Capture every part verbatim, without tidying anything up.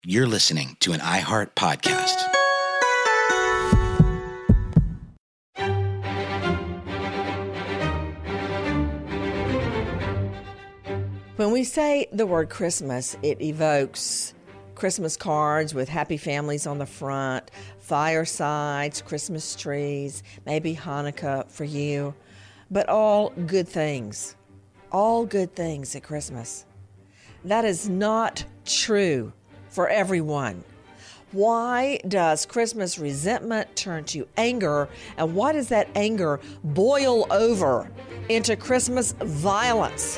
You're listening to an iHeart podcast. When we say the word Christmas, it evokes Christmas cards with happy families on the front, firesides, Christmas trees, maybe Hanukkah for you, but all good things. All good things at Christmas. That is not true for everyone. Why does Christmas resentment turn to anger, and why does that anger boil over into Christmas violence?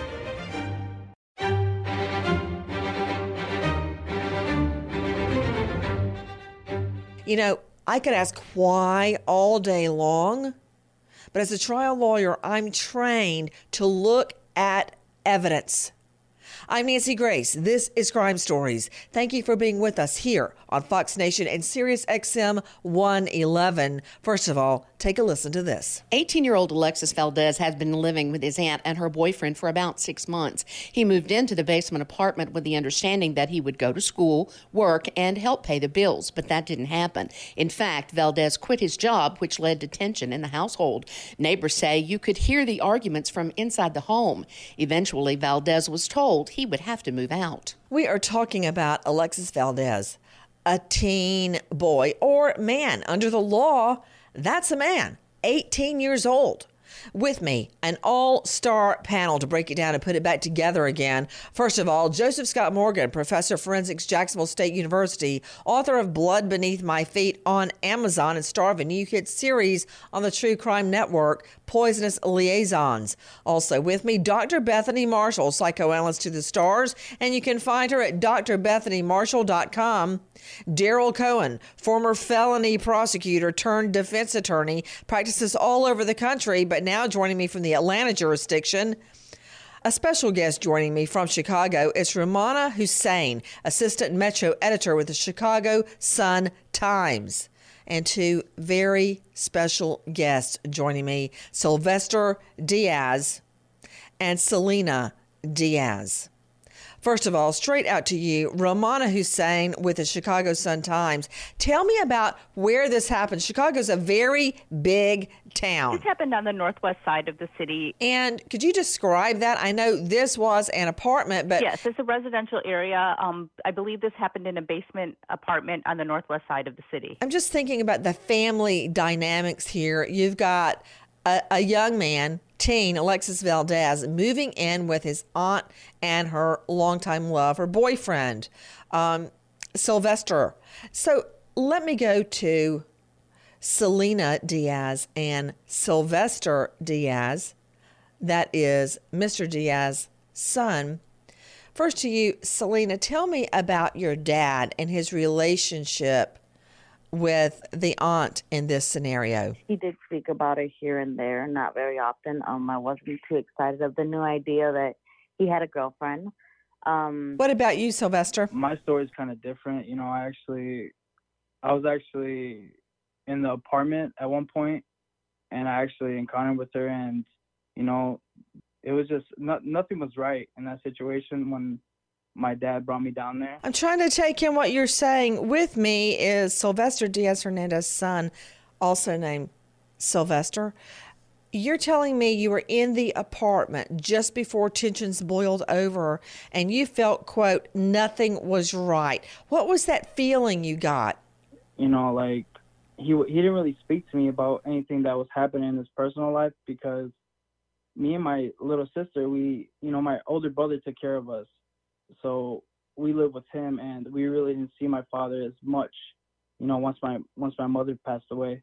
You know, I could ask why all day long, but as a trial lawyer, I'm trained to look at evidence. I'm Nancy Grace. This is Crime Stories. Thank you for being with us here on Fox Nation and Sirius X M one eleven. First of all, take a listen to this. eighteen-year-old Alexis Valdez has been living with his aunt and her boyfriend for about six months. He moved into the basement apartment with the understanding that he would go to school, work, and help pay the bills, but that didn't happen. In fact, Valdez quit his job, which led to tension in the household. Neighbors say you could hear the arguments from inside the home. Eventually, Valdez was told he would have to move out. We are talking about Alexis Valdez, a teen boy or man. Under the law, that's a man, eighteen years old. With me, an all-star panel to break it down and put it back together again. First of all, Joseph Scott Morgan, professor of forensics, Jacksonville State University, author of Blood Beneath My Feet on Amazon, and star of a new hit series on the True Crime Network, Poisonous Liaisons. Also with me, Doctor Bethany Marshall, psychoanalyst to the stars, and you can find her at d r bethany marshall dot com. Daryl Cohen, former felony prosecutor turned defense attorney, practices all over the country, but now joining me from the Atlanta jurisdiction. A special guest joining me from Chicago is Rummana Hussain, assistant metro editor with the Chicago Sun-Times. And two very special guests joining me, Sylvester Diaz and Selena Diaz. First of all, straight out to you, Rummana Hussain with the Chicago Sun-Times. Tell me about where this happened. Chicago's a very big town. This happened on the northwest side of the city. And could you describe that? I know this was an apartment, but... Yes, it's a residential area. Um, I believe this happened in a basement apartment on the northwest side of the city. I'm just thinking about the family dynamics here. You've got a, a young man, teen, Alexis Valdez, moving in with his aunt and her longtime love, her boyfriend, um, Sylvester. So let me go to Selena Diaz and Sylvester Diaz. That is Mister Diaz's son. First to you, Selena, tell me about your dad and his relationship with the aunt in this scenario. He did speak about it here and there, not very often. Um, I wasn't too excited of the new idea that he had a girlfriend. Um, what about you, Sylvester? My story is kind of different. You know, I actually, I was actually in the apartment at one point, and I actually encountered with her, and, you know, it was just, not, nothing was right in that situation when my dad brought me down there. I'm trying to take in what you're saying. With me is Sylvester Diaz Hernandez's son, also named Sylvester. You're telling me you were in the apartment just before tensions boiled over and you felt, quote, nothing was right. What was that feeling you got? You know, like, he he didn't really speak to me about anything that was happening in his personal life because me and my little sister, we, you know, my older brother took care of us. So we lived with him, and we really didn't see my father as much, you know, once my once my mother passed away.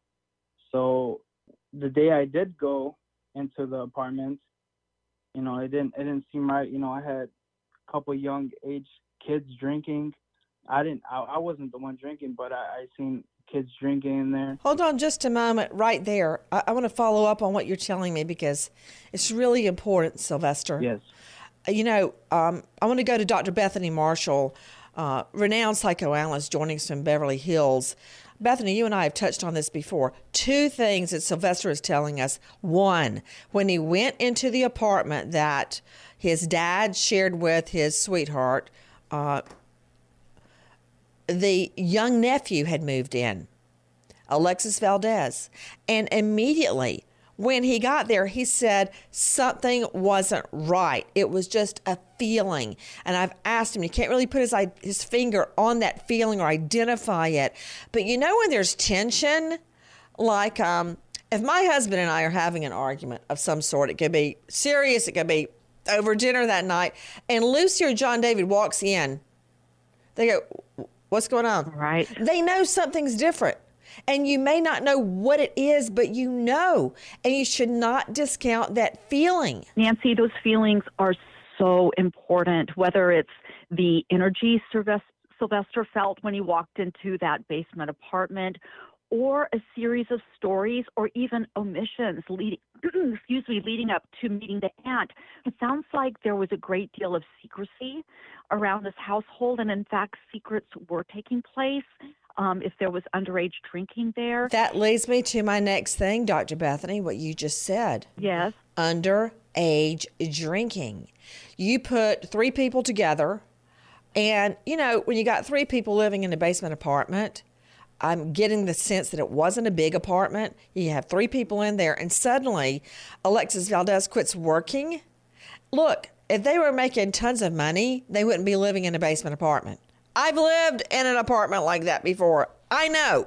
So the day I did go into the apartment, you know, it didn't it didn't seem right. You know, I had a couple young age kids drinking. I didn't. I, I wasn't the one drinking, but I, I seen kids drinking in there. Hold on just a moment right there. I, I want to follow up on what you're telling me because it's really important, Sylvester. Yes. You know, um, I want to go to Doctor Bethany Marshall, uh, renowned psychoanalyst joining us from Beverly Hills. Bethany, you and I have touched on this before. Two things that Sylvester is telling us. One, when he went into the apartment that his dad shared with his sweetheart, uh, the young nephew had moved in, Alexis Valdez, and immediately when he got there, he said something wasn't right. It was just a feeling. And I've asked him, he can't really put his, his finger on that feeling or identify it. But you know when there's tension, like um, if my husband and I are having an argument of some sort, it could be serious, it could be over dinner that night, and Lucy or John David walks in, they go, what's going on? Right. They know something's different. And you may not know what it is, but you know, and you should not discount that feeling. Nancy, those feelings are so important, whether it's the energy Sylvester felt when he walked into that basement apartment, or a series of stories, or even omissions leading, excuse me, leading up to meeting the aunt. It sounds like there was a great deal of secrecy around this household, and in fact, secrets were taking place. Um, if there was underage drinking there. That leads me to my next thing, Doctor Bethany, what you just said. Yes. Underage drinking. You put three people together, and, you know, when you got three people living in a basement apartment, I'm getting the sense that it wasn't a big apartment. You have three people in there, and suddenly Alexis Valdez quits working. Look, if they were making tons of money, they wouldn't be living in a basement apartment. I've lived in an apartment like that before. I know.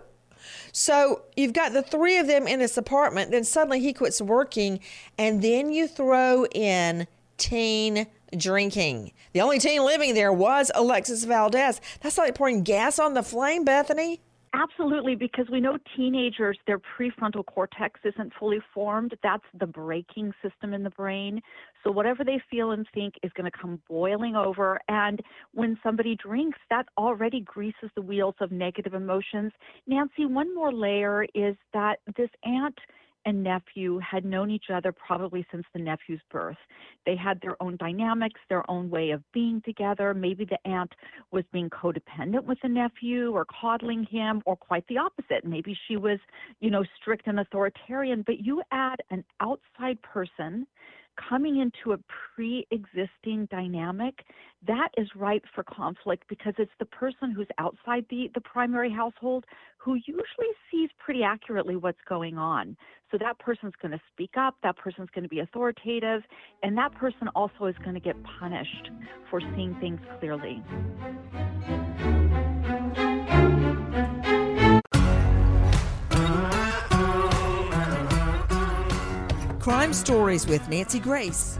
So you've got the three of them in this apartment, then suddenly he quits working, and then you throw in teen drinking. The only teen living there was Alexis Valdez. That's like pouring gas on the flame, Bethany. Absolutely, because we know teenagers, their prefrontal cortex isn't fully formed. That's the braking system in the brain. So whatever they feel and think is going to come boiling over. And when somebody drinks, that already greases the wheels of negative emotions. Nancy, one more layer is that this aunt and nephew had known each other probably since the nephew's birth. They had their own dynamics, their own way of being together. Maybe the aunt was being codependent with the nephew or coddling him, or quite the opposite. Maybe she was, you know, strict and authoritarian. But you add an outside person coming into a pre-existing dynamic, that is ripe for conflict, because it's the person who's outside the, the primary household who usually sees pretty accurately what's going on. So that person's going to speak up, that person's going to be authoritative, and that person also is going to get punished for seeing things clearly. Crime Stories with Nancy Grace.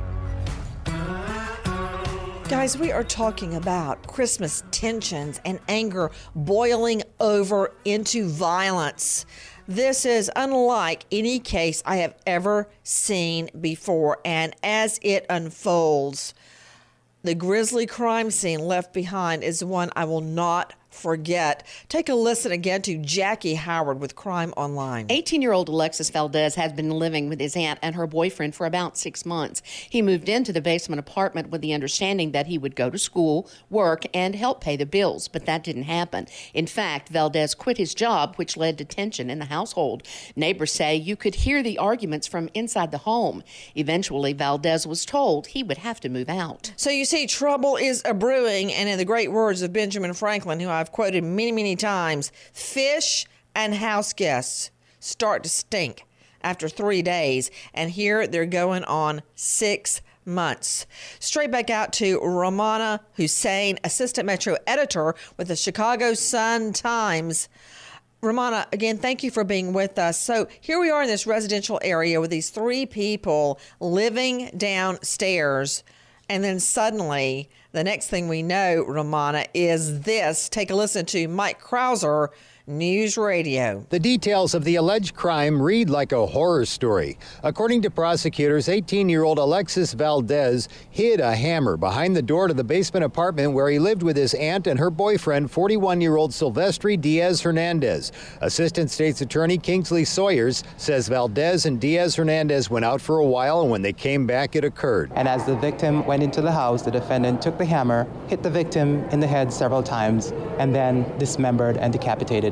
Guys, we are talking about Christmas tensions and anger boiling over into violence. This is unlike any case I have ever seen before, and as it unfolds, the grisly crime scene left behind is one I will not forget. Take a listen again to Jackie Howard with Crime Online. eighteen-year-old Alexis Valdez has been living with his aunt and her boyfriend for about six months. He moved into the basement apartment with the understanding that he would go to school, work, and help pay the bills, but that didn't happen. In fact, Valdez quit his job, which led to tension in the household. Neighbors say you could hear the arguments from inside the home. Eventually, Valdez was told he would have to move out. So you see, trouble is a brewing, and in the great words of Benjamin Franklin, who I've quoted many, many times, fish and house guests start to stink after three days, and here they're going on six months. Straight back out to Romana Hussein, assistant metro editor with the Chicago Sun-Times. Romana, again, thank you for being with us. So here we are in this residential area with these three people living downstairs, and then suddenly the next thing we know, Romana, is this. Take a listen to Mike Krauser, News Radio. The details of the alleged crime read like a horror story. According to prosecutors, eighteen-year-old Alexis Valdez hid a hammer behind the door to the basement apartment where he lived with his aunt and her boyfriend, forty-one-year-old Silvestre Diaz Hernandez. Assistant State's Attorney Kingsley Sawyers says Valdez and Diaz Hernandez went out for a while, and when they came back, it occurred. And as the victim went into the house, the defendant took the hammer, hit the victim in the head several times, and then dismembered and decapitated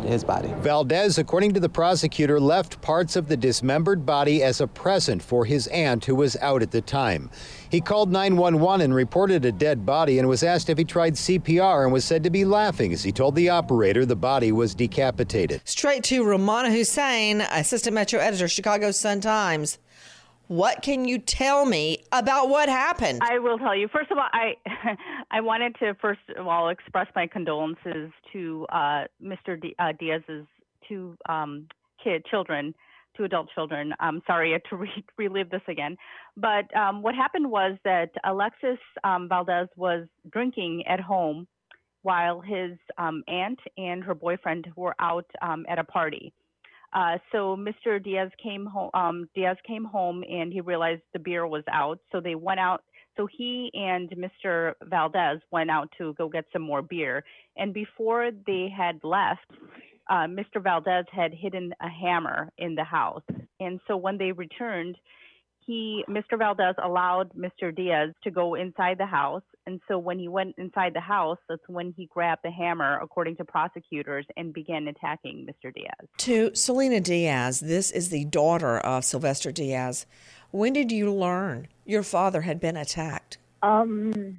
dismembered his body. Valdez, according to the prosecutor, left parts of the dismembered body as a present for his aunt who was out at the time. He called nine one one and reported a dead body and was asked if he tried C P R and was said to be laughing as he told the operator the body was decapitated. Straight to Romana Hussein, assistant metro editor, Chicago Sun-Times. What can you tell me about what happened? I will tell you. First of all, I I wanted to first of all express my condolences to uh, Mister D- uh, Diaz's two um, kid children, two adult children. I'm sorry to re- relive this again, but um, what happened was that Alexis um, Valdez was drinking at home while his um, aunt and her boyfriend were out um, at a party. Uh, so Mister Diaz came home. Um, Diaz came home and he realized the beer was out. So they went out. So he and Mister Valdez went out to go get some more beer. And before they had left, uh, Mister Valdez had hidden a hammer in the house. And so when they returned, he, Mister Valdez, allowed Mister Diaz to go inside the house. And so when he went inside the house, that's when he grabbed the hammer, according to prosecutors, and began attacking Mister Diaz. To Selena Diaz, this is the daughter of Sylvester Diaz. When did you learn your father had been attacked? Um,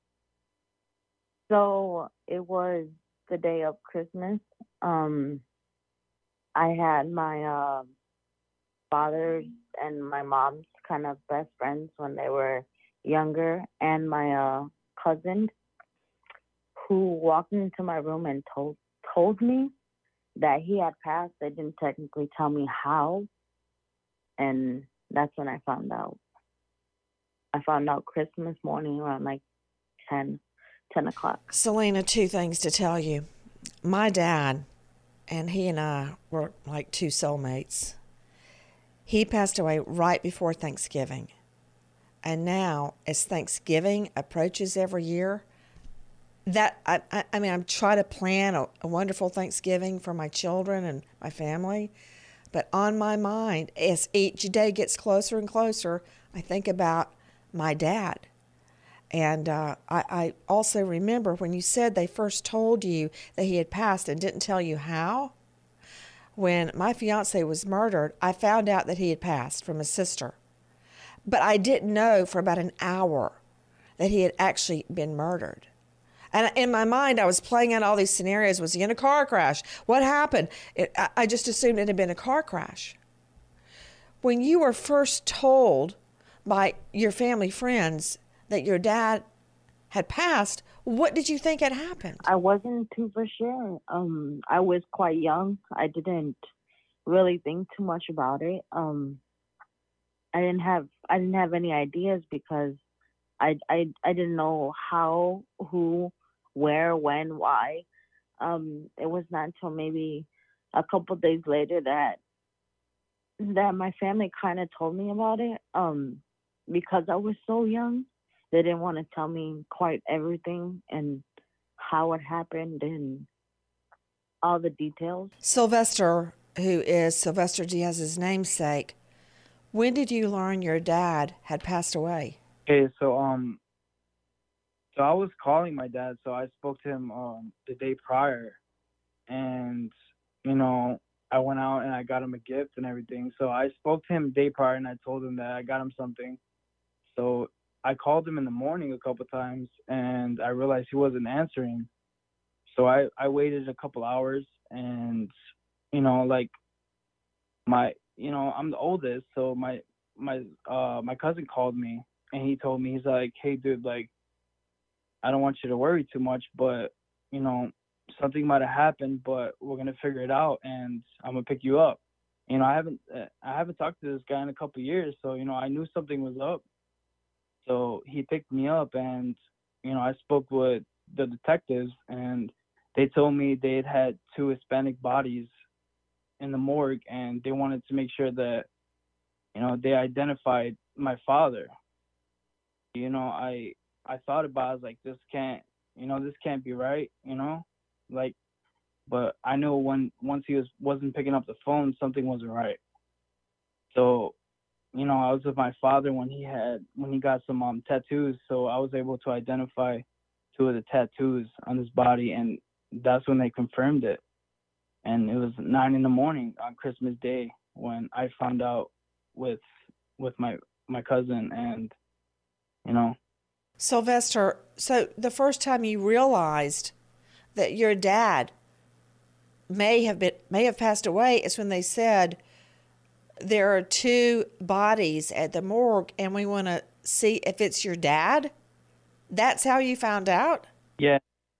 so it was the day of Christmas. Um, I had my uh, father's and my mom's kind of best friends when they were younger, and my uh, cousin who walked into my room and told told me that he had passed. They didn't technically tell me how, and that's when I found out. I found out Christmas morning around like ten, ten o'clock. Selena, two things to tell you. My dad and he and I were like two soulmates. He passed away right before Thanksgiving. And now, as Thanksgiving approaches every year, that I, I, I mean, I'm trying to plan a, a wonderful Thanksgiving for my children and my family. But on my mind, as each day gets closer and closer, I think about my dad. And uh, I, I also remember when you said they first told you that he had passed and didn't tell you how. When my fiance was murdered, I found out that he had passed from his sister. But I didn't know for about an hour that he had actually been murdered. And in my mind, I was playing out all these scenarios. Was he in a car crash? What happened? It, I just assumed it had been a car crash. When you were first told by your family friends that your dad had passed, what did you think had happened? I wasn't too for sure. Um, I was quite young. I didn't really think too much about it. Um, I didn't have I didn't have any ideas because I I I didn't know how, who, where, when, why. Um, it was not until maybe a couple days later that that my family kind of told me about it. Um, because I was so young, they didn't want to tell me quite everything and how it happened and all the details. Sylvester, who is Sylvester Diaz's namesake, when did you learn your dad had passed away? Okay, so um, so I was calling my dad, so I spoke to him um the day prior, and you know I went out and I got him a gift and everything. So I spoke to him the day prior and I told him that I got him something. So I called him in the morning a couple times and I realized he wasn't answering. So I I waited a couple hours and you know like my you know I'm the oldest, so my my uh my cousin called me and he told me, he's like, hey dude, like I don't want you to worry too much, but you know something might have happened, but we're gonna figure it out and I'm gonna pick you up. You know I haven't I haven't talked to this guy in a couple of years, so you know I knew something was up. So he picked me up and you know I spoke with the detectives and they told me they had had two Hispanic bodies in the morgue and they wanted to make sure that you know they identified my father. You know I I thought about it, I was like, this can't you know this can't be right, you know like but I knew when once he was wasn't picking up the phone, something wasn't right. So you know I was with my father when he had when he got some um tattoos, so I was able to identify two of the tattoos on his body and that's when they confirmed it. And it was nine in the morning on Christmas Day when I found out with with my my cousin, and you know. Sylvester, so the first time you realized that your dad may have been may have passed away is when they said there are two bodies at the morgue and we want to see if it's your dad? That's how you found out? Yeah.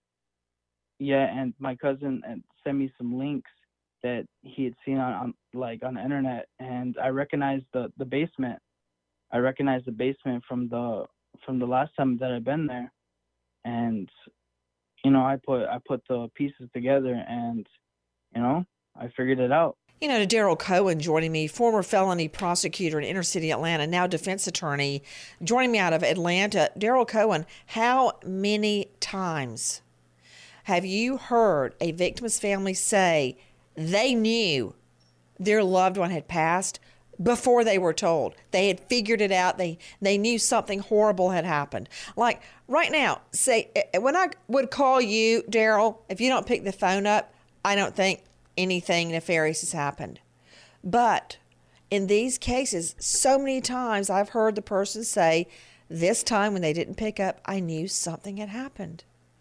Yeah, and my cousin sent me some links that he had seen on, on like on the internet, and I recognized the, the basement. I recognized the basement from the from the last time that I've been there. And you know, I put I put the pieces together, and you know, I figured it out. You know, to Daryl Cohen joining me, former felony prosecutor in inner city Atlanta, now defense attorney, joining me out of Atlanta. Daryl Cohen, how many times have you heard a victim's family say they knew their loved one had passed before they were told? They had figured it out. They they knew something horrible had happened. Like right now, say, when I would call you, Daryl, if you don't pick the phone up, I don't think anything nefarious has happened. But in these cases, so many times I've heard the person say, this time when they didn't pick up, I knew something had happened.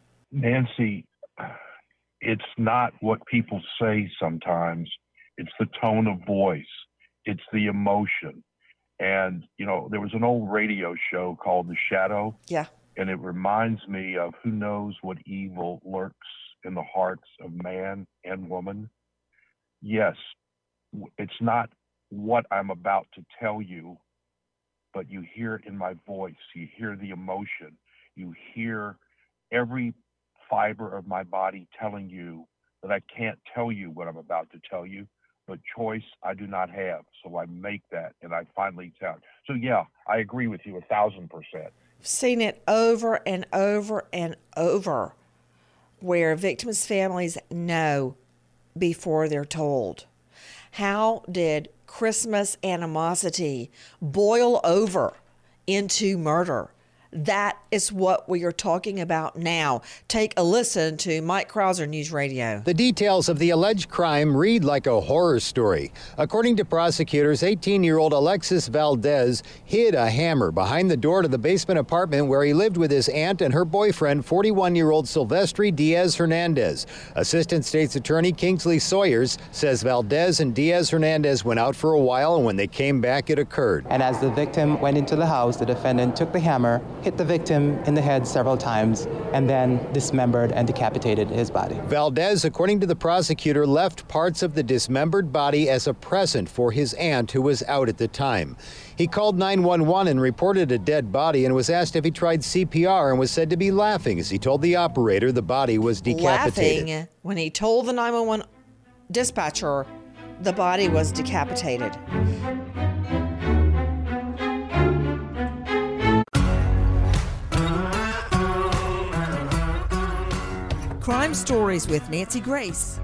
Nancy, it's not what people say sometimes. It's the tone of voice. It's the emotion. And, you know, there was an old radio show called The Shadow. Yeah. And it reminds me of who knows what evil lurks in the hearts of man and woman. Yes, it's not what I'm about to tell you, but you hear it in my voice. You hear the emotion. You hear every fiber of my body telling you that I can't tell you what I'm about to tell you, but choice I do not have. So I make that, and I finally tell. So yeah, I agree with you a thousand percent. I've seen it over and over and over where victims' families know before they're told. How did Christmas animosity boil over into murder? That is what we are talking about now. Take a listen to Mike Krauser, News Radio. The details of the alleged crime read like a horror story. According to prosecutors, eighteen-year-old Alexis Valdez hid a hammer behind the door to the basement apartment where he lived with his aunt and her boyfriend, forty-one-year-old Silvestre Diaz Hernandez. Assistant State's Attorney Kingsley Sawyers says Valdez and Diaz Hernandez went out for a while, and when they came back, it occurred. And as the victim went into the house, the defendant took the hammer, hit the victim in the head several times, and then dismembered and decapitated his body. Valdez, according to the prosecutor, left parts of the dismembered body as a present for his aunt who was out at the time. He called nine one one and reported a dead body and was asked if he tried C P R and was said to be laughing as he told the operator the body was decapitated. Laughing when he told the nine one one dispatcher the body was decapitated. Crime Stories with Nancy Grace.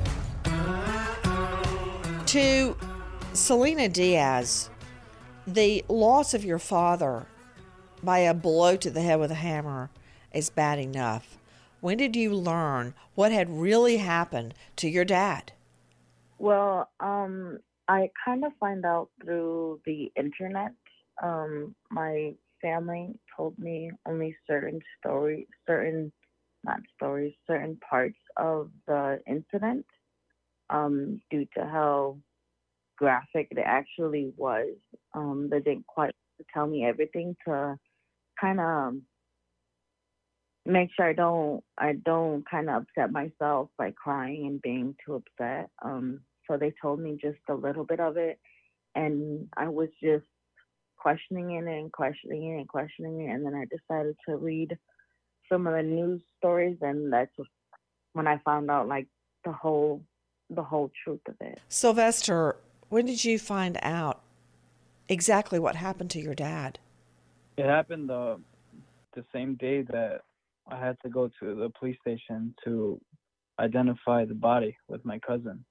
To Selena Diaz, the loss of your father by a blow to the head with a hammer is bad enough. When did you learn what had really happened to your dad? Well, um, I kind of find out through the internet. Um, my family told me only certain stories, certain not stories, certain parts of the incident, um, due to how graphic it actually was. Um, they didn't quite tell me everything to kind of make sure I don't, I don't kind of upset myself by crying and being too upset. Um, so they told me just a little bit of it, and I was just questioning it and questioning it and questioning it, and then I decided to read some of the news stories, and that's when I found out like the whole the whole truth of it. Sylvester, when did you find out exactly what happened to your dad? It happened the the same day that I had to go to the police station to identify the body with my cousin.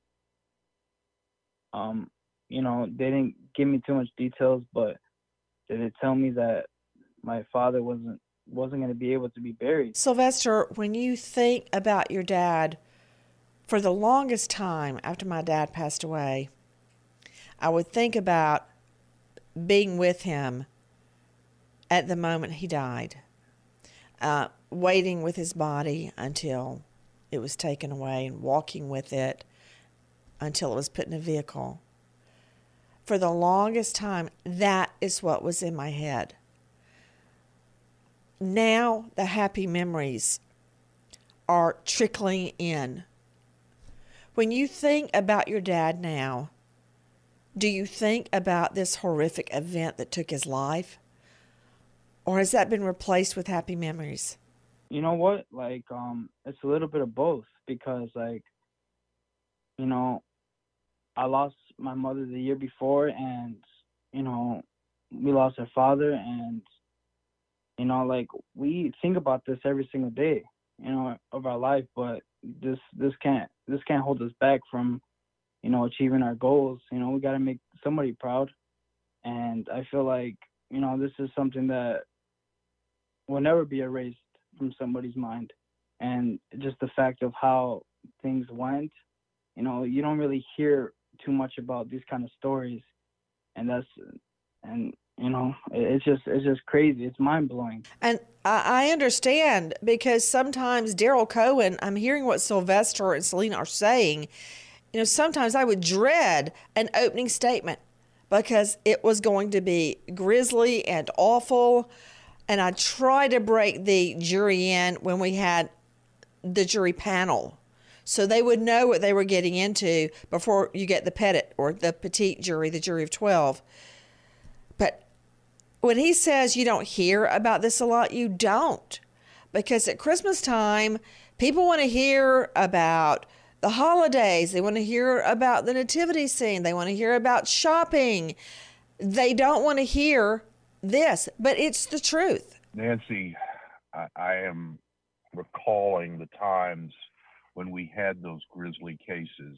Um, you know, they didn't give me too much details, but they did tell me that my father wasn't wasn't going to be able to be buried. Sylvester, when you think about your dad For the longest time after my dad passed away, I would think about being with him at the moment he died, uh, waiting with his body until it was taken away and walking with it until it was put in a vehicle. For the longest time, that is what was in my head. Now the happy memories are trickling in. When you think about your dad now, do you think about this horrific event that took his life? Or has that been replaced with happy memories? You know what? Like, um, it's a little bit of both because, like, you know, I lost my mother the year before, and, you know, we lost our father, and, you know, like, we think about this every single day, you know, of our life, but this this can't this can't hold us back from, you know, achieving our goals. You know, we got to make somebody proud, and I feel like, you know, this is something that will never be erased from somebody's mind. And just the fact of how things went, you know, you don't really hear too much about these kind of stories, and that's and you know, it's just it's just crazy. It's mind blowing. And I understand, because sometimes Daryl Cohen, I'm hearing what Sylvester and Selena are saying. You know, sometimes I would dread an opening statement because it was going to be grisly and awful. And I try to break the jury in when we had the jury panel, so they would know what they were getting into before you get the petit or the petite jury, the jury of twelve. But when he says you don't hear about this a lot, you don't. Because at Christmas time, people want to hear about the holidays. They want to hear about the nativity scene. They want to hear about shopping. They don't want to hear this, but it's the truth. Nancy, I, I am recalling the times when we had those grisly cases,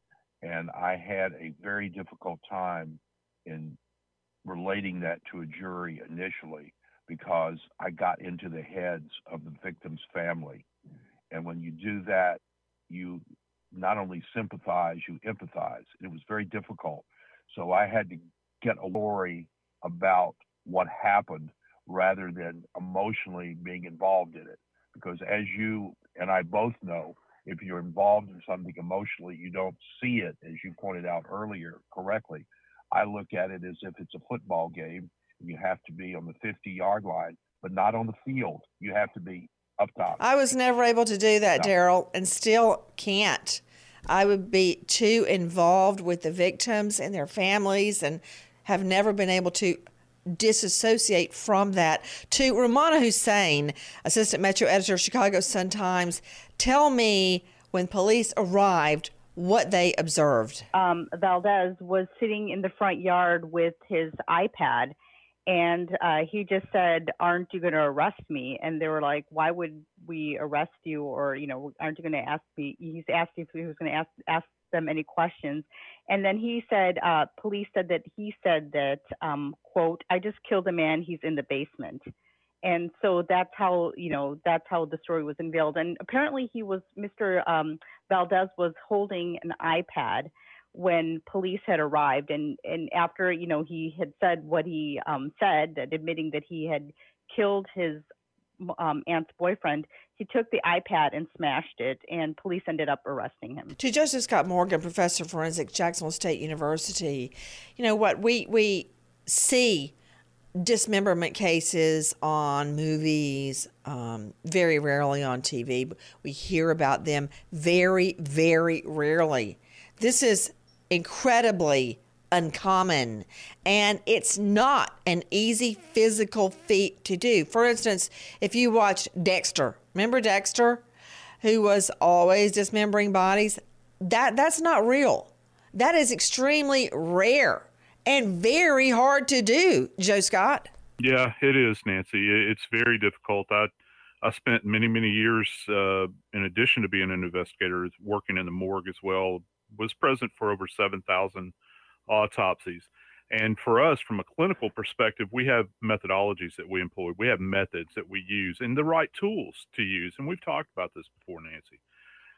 and I had a very difficult time in relating that to a jury initially because I got into the heads of the victim's family. And when you do that, you not only sympathize, you empathize. It was very difficult. So I had to get a story about what happened rather than emotionally being involved in it. Because as you and I both know, if you're involved in something emotionally, you don't see it, as you pointed out earlier correctly. I look at it as if it's a football game, and you have to be on the fifty-yard line, but not on the field. You have to be up top. I was never able to do that, No. Daryl, and still can't. I would be too involved with the victims and their families and have never been able to disassociate from that. To Romana Hussein, assistant metro editor, Chicago Sun-Times, tell me, when police arrived, what they observed. Um, Valdez was sitting in the front yard with his iPad, and uh, he just said, "Aren't you going to arrest me?" And they were like, "Why would we arrest you? Or, you know, aren't you going to ask me?" He's asking if he was going to ask ask them any questions. And then he said, uh, police said that he said that, um, quote, "I just killed a man. He's in the basement." And so that's how, you know, that's how the story was unveiled. And apparently he was, Mister Um, Valdez was holding an iPad when police had arrived. And, and after, you know, he had said what he um, said, that admitting that he had killed his um, aunt's boyfriend, he took the iPad and smashed it, and police ended up arresting him. To Joseph Scott Morgan, professor of forensics, Jacksonville State University, you know what, we, we see dismemberment cases on movies, um, very rarely on T V. We hear about them very, very rarely. This is incredibly uncommon, and it's not an easy physical feat to do. For instance, if you watched Dexter, remember Dexter, who was always dismembering bodies? That that's not real. That is extremely rare and very hard to do, Joe Scott. Yeah, it is, Nancy. It's very difficult. I I spent many, many years, uh, in addition to being an investigator, working in the morgue as well, was present for over seven thousand autopsies. And for us, from a clinical perspective, we have methodologies that we employ. We have methods that we use and the right tools to use. And we've talked about this before, Nancy.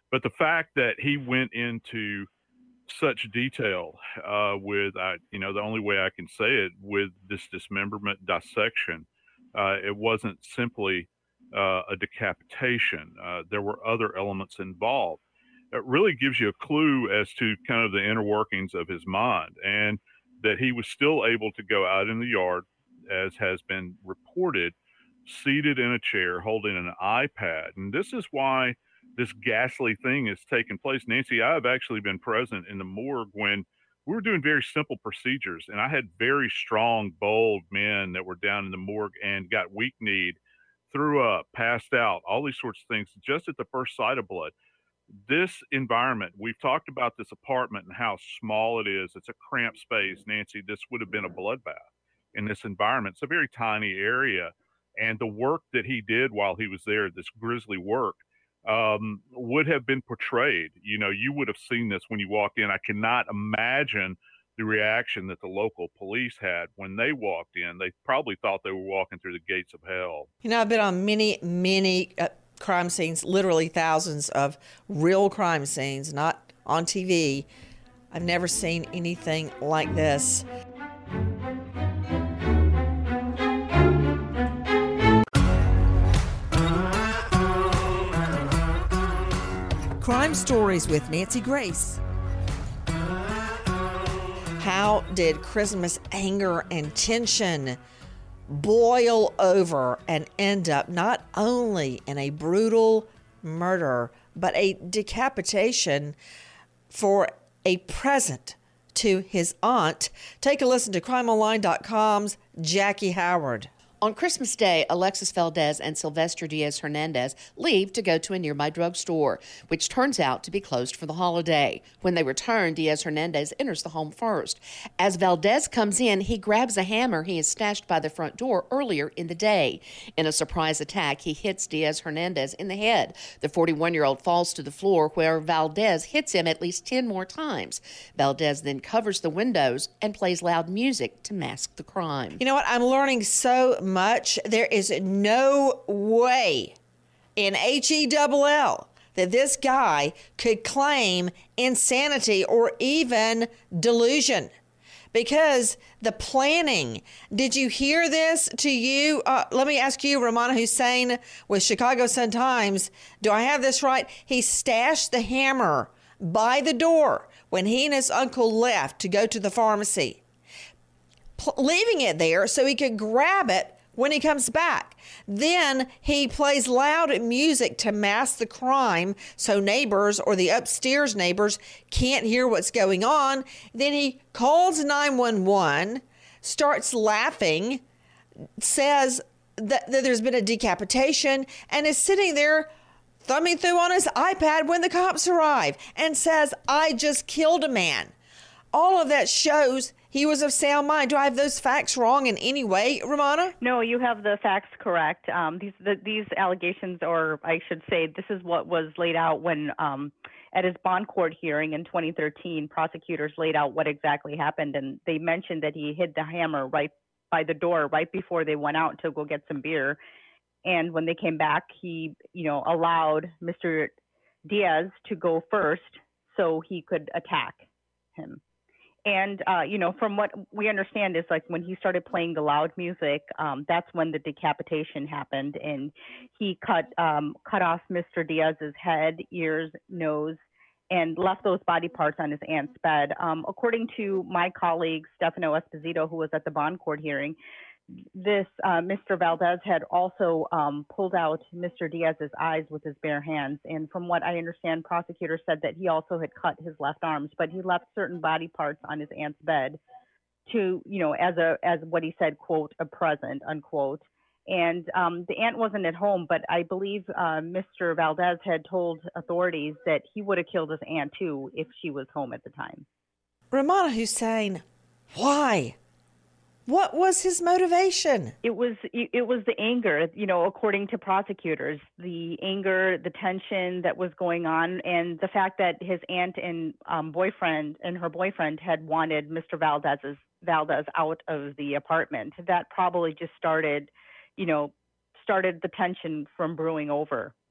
But the fact that he went into such detail uh, with, uh, you know, the only way I can say it, with this dismemberment dissection, uh, it wasn't simply uh, a decapitation. Uh, there were other elements involved. It really gives you a clue as to kind of the inner workings of his mind, and that he was still able to go out in the yard, as has been reported, seated in a chair holding an iPad. And this is why this ghastly thing has taken place. Nancy, I've actually been present in the morgue when we were doing very simple procedures, and I had very strong, bold men that were down in the morgue and got weak-kneed, threw up, passed out, all these sorts of things just at the first sight of blood. This environment, we've talked about this apartment and how small it is. It's a cramped space. Nancy, this would have been a bloodbath in this environment. It's a very tiny area. And the work that he did while he was there, this grisly work, um, would have been portrayed. You know, you would have seen this when you walked in. I cannot imagine the reaction that the local police had when they walked in. They probably thought they were walking through the gates of hell. You know, I've been on many, many uh, crime scenes, literally thousands of real crime scenes, not on T V. I've never seen anything like this. Crime Stories with Nancy Grace. How did Christmas anger and tension boil over and end up not only in a brutal murder, but a decapitation for a present to his aunt? Take a listen to crime online dot com's Jackie Howard. On Christmas Day, Alexis Valdez and Sylvester Diaz Hernandez leave to go to a nearby drugstore, which turns out to be closed for the holiday. When they return, Diaz Hernandez enters the home first. As Valdez comes in, he grabs a hammer he has stashed by the front door earlier in the day. In a surprise attack, he hits Diaz Hernandez in the head. The forty-one-year-old falls to the floor, where Valdez hits him at least ten more times. Valdez then covers the windows and plays loud music to mask the crime. You know what? I'm learning so much. There is no way in H E L L that this guy could claim insanity or even delusion, because the planning. Did you hear this to you? Uh, let me ask you, Rummana Hussain with Chicago Sun-Times. Do I have this right? He stashed the hammer by the door when he and his uncle left to go to the pharmacy, P- leaving it there so he could grab it when he comes back. Then he plays loud music to mask the crime so neighbors or the upstairs neighbors can't hear what's going on. Then he calls nine one one, starts laughing, says that, that there's been a decapitation, and is sitting there thumbing through on his iPad when the cops arrive and says, "I just killed a man." All of that shows he was of sound mind. Do I have those facts wrong in any way, Rummana? No, you have the facts correct. Um, these the, these allegations, or I should say, this is what was laid out when um, at his bond court hearing in twenty thirteen, prosecutors laid out what exactly happened, and they mentioned that he hid the hammer right by the door right before they went out to go get some beer. And when they came back, he, you know, allowed Mister Diaz to go first so he could attack him. And, uh, you know, from what we understand is, like, when he started playing the loud music, um, that's when the decapitation happened. And he cut um, cut off Mister Diaz's head, ears, nose, and left those body parts on his aunt's bed. Um, according to my colleague, Stefano Esposito, who was at the bond court hearing, this uh, Mister Valdez had also um, pulled out Mister Diaz's eyes with his bare hands. And from what I understand, prosecutors said that he also had cut his left arms, but he left certain body parts on his aunt's bed to, you know, as a, as what he said, quote, a present, unquote. And um, the aunt wasn't at home, but I believe uh, Mister Valdez had told authorities that he would have killed his aunt too if she was home at the time. Rummana Hussain, why? What was his motivation? It was it was the anger, you know, according to prosecutors, the anger, the tension that was going on, and the fact that his aunt and um, boyfriend and her boyfriend had wanted Mister Valdez's Valdez out of the apartment. That probably just started, you know, started the tension from brewing over.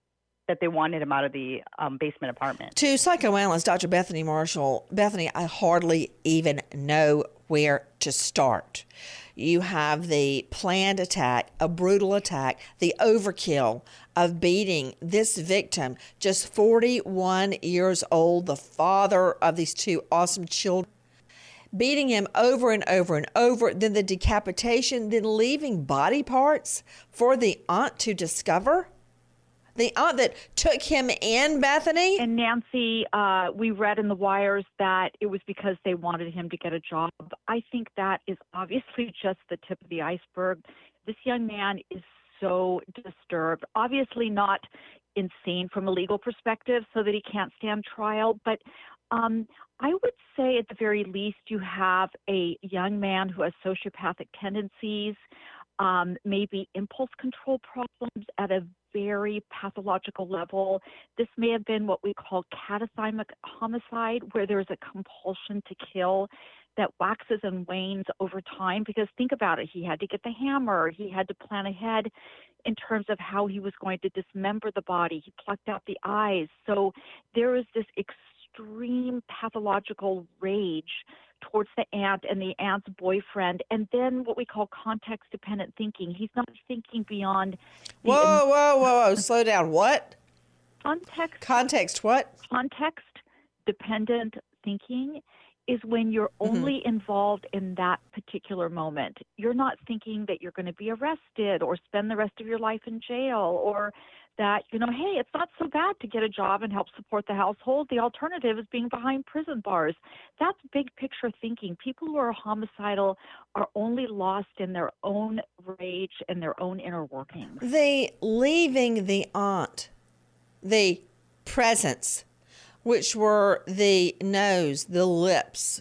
that they wanted him out of the um, basement apartment. To psychoanalyst Doctor Bethany Marshall, Bethany, I hardly even know where to start. You have the planned attack, a brutal attack, the overkill of beating this victim, just forty-one years old, the father of these two awesome children, beating him over and over and over, then the decapitation, then leaving body parts for the aunt to discover. The aunt that took him in, Bethany? And Nancy, uh, we read in the wires that it was because they wanted him to get a job. I think that is obviously just the tip of the iceberg. This young man is so disturbed, obviously not insane from a legal perspective so that he can't stand trial, but um, I would say at the very least you have a young man who has sociopathic tendencies, um, maybe impulse control problems at a very pathological level. This may have been what we call catasthymic homicide, where there's a compulsion to kill that waxes and wanes over time. Because think about it, he had to get the hammer, he had to plan ahead in terms of how he was going to dismember the body. He plucked out the eyes. So there is this extreme pathological rage towards the aunt and the aunt's boyfriend, and then what we call context-dependent thinking. He's not thinking beyond the Whoa, whoa, whoa, whoa, slow down. What? Context. Context what? Context-dependent thinking is when you're only mm-hmm. involved in that particular moment. You're not thinking that you're going to be arrested or spend the rest of your life in jail, or that, you know, hey, it's not so bad to get a job and help support the household. The alternative is being behind prison bars. That's big picture thinking. People who are homicidal are only lost in their own rage and their own inner workings. The leaving the aunt, the presence, which were the nose, the lips,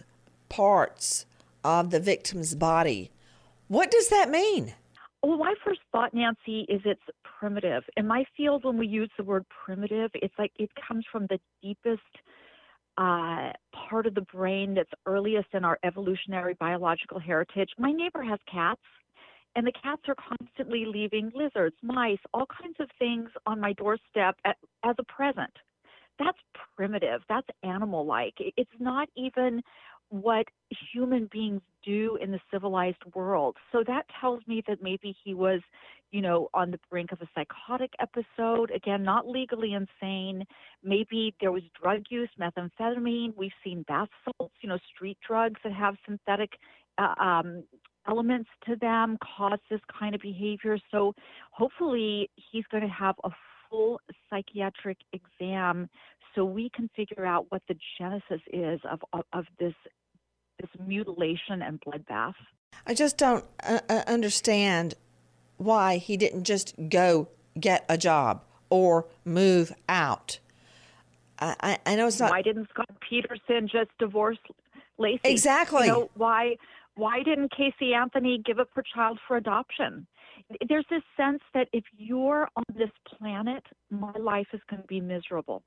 parts of the victim's body. What does that mean? Well, my first thought, Nancy, is it's primitive. In my field, when we use the word primitive, it's like it comes from the deepest uh, part of the brain that's earliest in our evolutionary biological heritage. My neighbor has cats, and the cats are constantly leaving lizards, mice, all kinds of things on my doorstep at, as a present. That's primitive. That's animal-like. It's not even what human beings do in the civilized world. So that tells me that maybe he was, you know, on the brink of a psychotic episode. Again, not legally insane. Maybe there was drug use, methamphetamine. We've seen bath salts, you know, street drugs that have synthetic uh, um, elements to them cause this kind of behavior. So hopefully he's going to have a full psychiatric exam so we can figure out what the genesis is of, of, of this this mutilation and bloodbath. I just don't uh, understand why he didn't just go get a job or move out. I, I, I know it's not... Why didn't Scott Peterson just divorce Lacey? Exactly. You know, why, why didn't Casey Anthony give up her child for adoption? There's this sense that if you're on this planet, my life is going to be miserable.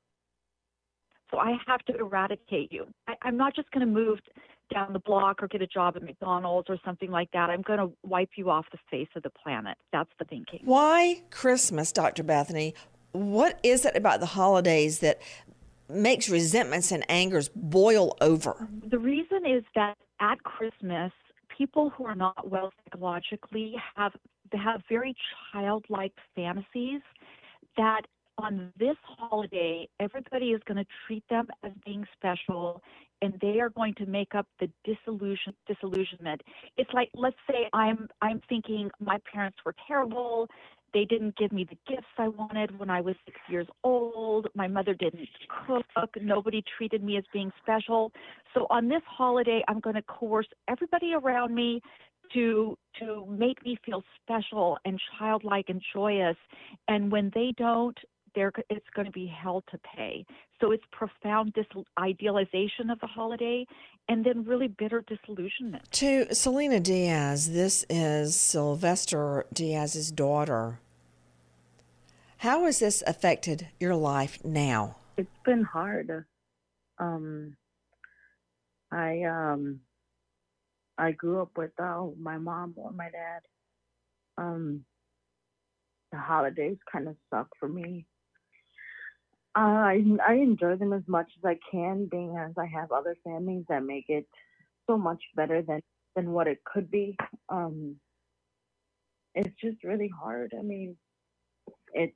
So I have to eradicate you. I, I'm not just going to move down the block or get a job at McDonald's or something like that. I'm going to wipe you off the face of the planet. That's the thinking. Why Christmas, Doctor Bethany? What is it about the holidays that makes resentments and angers boil over? The reason is that at Christmas, people who are not well psychologically have they have very childlike fantasies that on this holiday, everybody is going to treat them as being special, and they are going to make up the disillusion disillusionment. It's like, let's say I'm I'm thinking my parents were terrible. They didn't give me the gifts I wanted when I was six years old. My mother didn't cook. Nobody treated me as being special. So on this holiday, I'm going to coerce everybody around me to to make me feel special and childlike and joyous. And when they don't, they're, it's going to be hell to pay. So it's profound dis- idealization of the holiday and then really bitter disillusionment. To Selena Diaz, this is Sylvester Diaz's daughter. How has this affected your life now? It's been hard. Um, I um, I grew up without my mom or my dad. Um, the holidays kind of suck for me. I I enjoy them as much as I can, being as I have other families that make it so much better than than what it could be. Um, it's just really hard. I mean, it.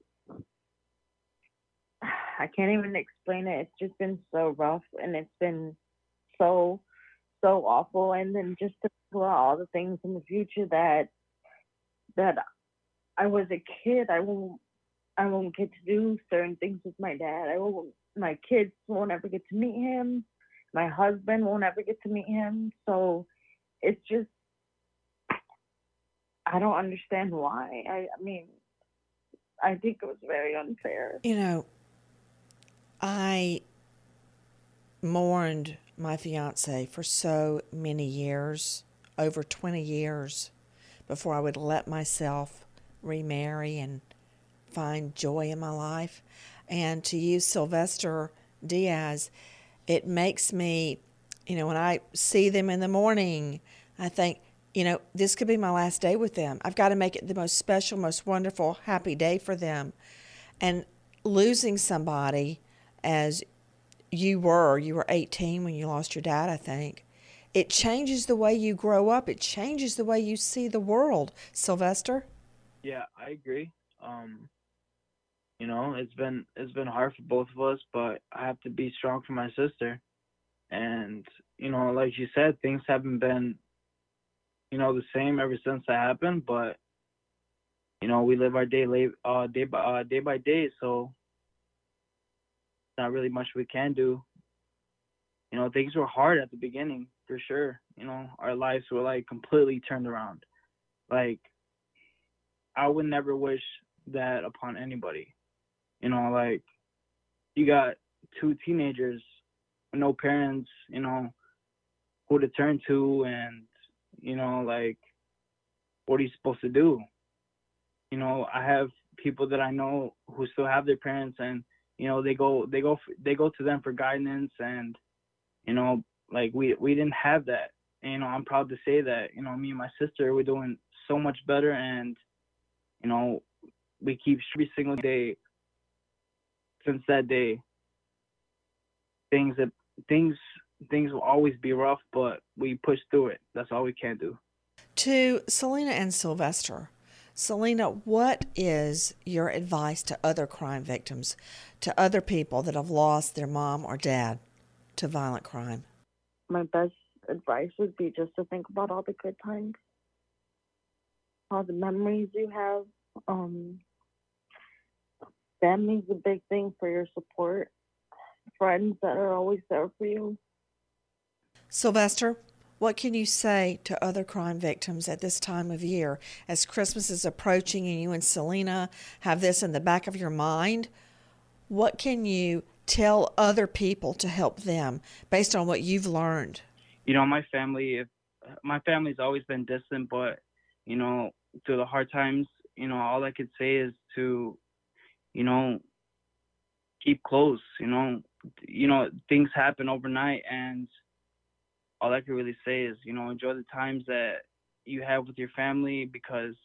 I can't even explain it. It's just been so rough, and it's been so so awful. And then just to think about all the things in the future that that I was a kid, I won't. I won't get to do certain things with my dad. I won't, my kids won't ever get to meet him. My husband won't ever get to meet him. So it's just, I don't understand why. I, I mean, I think it was very unfair. You know, I mourned my fiance for so many years, over twenty years, before I would let myself remarry and find joy in my life. And to you, Sylvester Diaz, it makes me, you know, when I see them in the morning, I think, you know, this could be my last day with them. I've got to make it the most special, most wonderful, happy day for them. And losing somebody as you were, you were eighteen when you lost your dad, I think, it changes the way you grow up. It changes the way you see the world. Sylvester? Yeah, I agree. Um, You know, it's been it's been hard for both of us, but I have to be strong for my sister. And, you know, like you said, things haven't been, you know, the same ever since that happened, but, you know, we live our day late, uh, day by uh, day by day, so not really much we can do. You know, things were hard at the beginning, for sure. You know, our lives were, like, completely turned around. Like, I would never wish that upon anybody. You know, like, you got two teenagers with no parents, you know, who to turn to, and, you know, like, what are you supposed to do? You know, I have people that I know who still have their parents, and, you know, they go, they go, they go to them for guidance, and, you know, like, we, we didn't have that. And, you know, I'm proud to say that, you know, me and my sister, we're doing so much better, and, you know, we keep every single day since that day. Things that things things will always be rough, but we push through it. That's all we can do. To Selena and Sylvester, Selena, what is your advice to other crime victims, to other people that have lost their mom or dad to violent crime? My best advice would be just to think about all the good times, all the memories you have. Um, Family's a big thing for your support. Friends that are always there for you. Sylvester, what can you say to other crime victims at this time of year as Christmas is approaching and you and Selena have this in the back of your mind? What can you tell other people to help them based on what you've learned? You know, my family, if, my family's always been distant, but, you know, through the hard times, you know, all I could say is to, you know, keep close. You know, you know, things happen overnight, and all I can really say is, you know, enjoy the times that you have with your family, because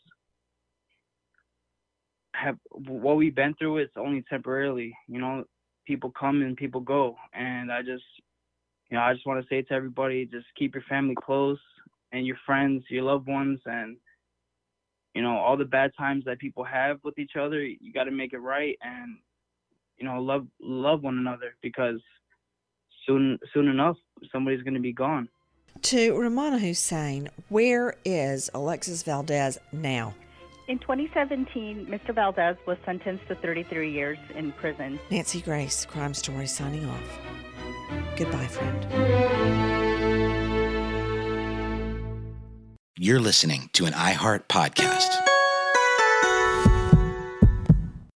have what we've been through is only temporarily. You know, people come and people go, and I just, you know, I just want to say to everybody, just keep your family close and your friends, your loved ones, and, you know, all the bad times that people have with each other, you got to make it right, and, you know, love love one another, because soon soon enough somebody's going to be gone. To Romana Hussein, where is Alexis Valdez now? In twenty seventeen, Mister Valdez was sentenced to thirty-three years in prison. Nancy Grace, Crime Story, signing off. Goodbye, friend. You're listening to an iHeart podcast.